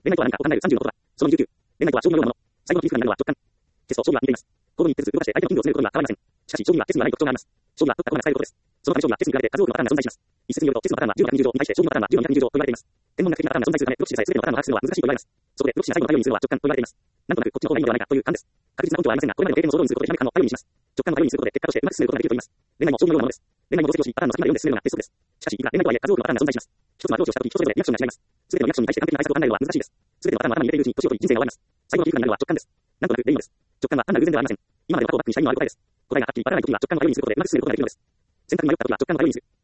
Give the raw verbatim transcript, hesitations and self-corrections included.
恋愛とは何かを考えるさんじゅうのことだ。そのにじゅうきゅう。恋愛とは勝負のようなもの。最後の切り札になるのは直感。テスト、勝負は似ています。行動に一手ずつ動かして相手の金魚を詰めることには変わりません。しかし、勝負にはチェスにはない特徴があります。勝負は解くことが使えることです。そのため勝負はチェスに比べて数多くのパターンが存在します。一説によると、チェスのパターンはじゅうのひゃくにじゅう乗に対して勝負のパターンはじゅうのにひゃくにじゅう乗と言われています。天文学的なパターンが存在するため、プロ棋士でさえ全てのパターンを把握するのは難しいと言われます。そこで、プロ棋士が最後の頼りにするのは直感と言われています。なんとなくこっちの方がいいのではないかという感です。確実な根拠はありませんが、これまでの経験の総動員することでひゃめ感を頼りにします。直感を頼りにすることで結果としてうまく進めることができると言います。恋愛も勝負のようなものです。恋愛も分析をし、パターンの先まで読んで進めるのがテストです。しかし、いくら恋愛とはいえ数多くのパターンが存在します。一つのアプローチをしたとき、一つそれぞれリアクションが違います。すべてのリアクションに対して完璧な対策を考えるのは難しいです。すべてのパターンを頭に入れているうちに年を取り人生が終わります。最後の切り札になるのは直感です。なんとなくでいいのです。直感は単なる偶然ではありません。今まで過去をバックにした意味のある答えです。答えがはっきりわからないときは直感を頼りにすることでうまく進めることができるのです。選択に迷ったときは直感を頼りにする。